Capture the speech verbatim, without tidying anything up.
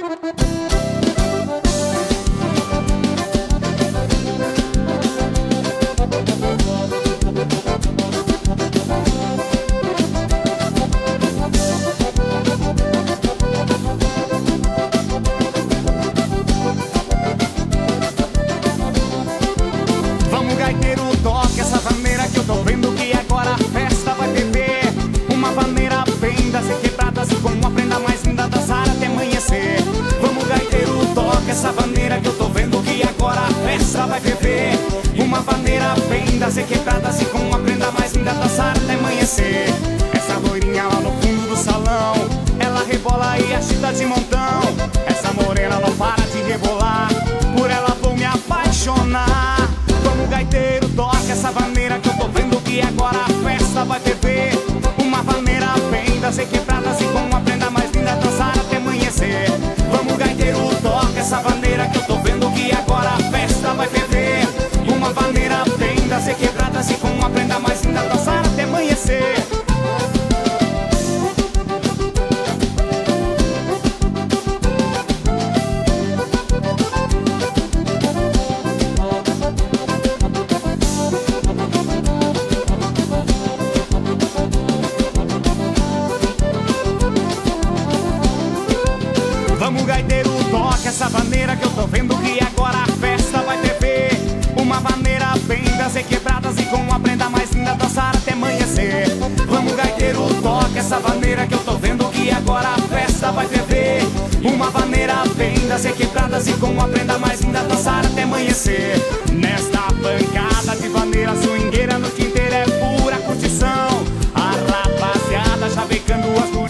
Vamos, gaiteiro, toque essa vaneira que eu tô vendo que agora a festa vai ferver. Uma vaneira bem das equilibradas e com uma prenda mais linda dançar até amanhecer. Vamos, gaiteiro, toque essa vaneira que eu tô vendo que agora a festa vai ferver. Uma vaneira bem das equilibradas e com uma prenda mais linda dançar até amanhecer. Essa loirinha lá no fundo do salão, ela rebola e agita de montão. Essa morena não para de rebolar, por ela vou me apaixonar. Vamos, gaiteiro, toca essa vaneira que eu tô vendo que agora a festa vai ferver. Uma vaneira bem das equilibradas e com uma prenda mais linda dançar até amanhecer. Vamos, gaiteiro, toca essa vaneira que eu tô vendo que agora a festa vai ferver. Uma vaneira bem das equilibradas e com uma prenda mais linda dançar até amanhecer. Vamos, gaiteiro, toque essa vaneira que eu tô vendo que agora a festa vai ferver. Uma vaneira bem das equilibradas e com uma prenda mais linda dançar até amanhecer. Vamos, gaiteiro, toque essa vaneira que eu tô vendo que agora a festa vai ferver. Uma vaneira bem das equilibradas e com uma prenda mais linda dançar até amanhecer. Nesta pancada de vaneira swingueira, a noite inteira é pura curtição. A rapaziada chavecando as duas